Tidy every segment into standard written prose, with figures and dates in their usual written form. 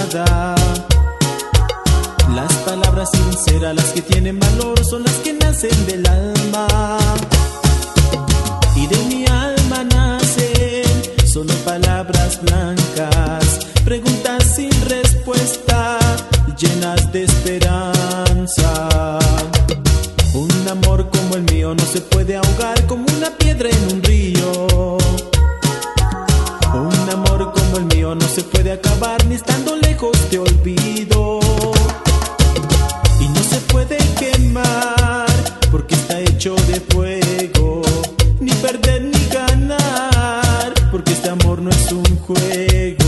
nada. Las palabras sinceras, las que tienen valor, son las que nacen del alma. Y de mi alma nacen solo palabras blancas, preguntas sin respuesta, llenas de esperanza. Un amor como el mío no se puede ahogar como una piedra en un río. Un amor como el mío no se puede acabar ni estando lejos te olvido. Y no se puede quemar porque está hecho de fuego, ni perder ni ganar porque este amor no es un juego.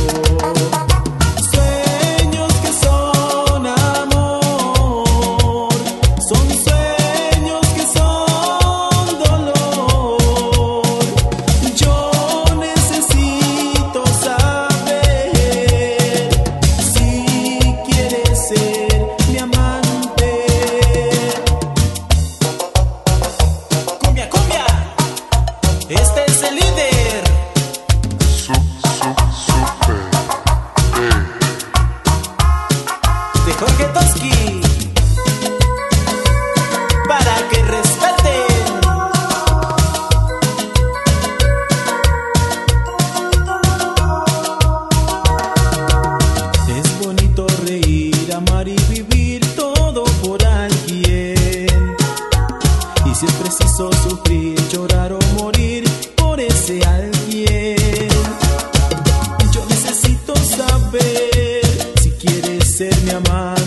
Sueños que son amor, son sueños que son dolor. Yo necesito saber si quieres ser mi amante. Cumbia, cumbia, este es el líder. De Jorge Toski, para que respeten. Es bonito reír, amar y vivir todo por alguien. Y si es preciso sufrir, llorar o morir por ese alguien. Yo necesito saber si quieres ser mi amante.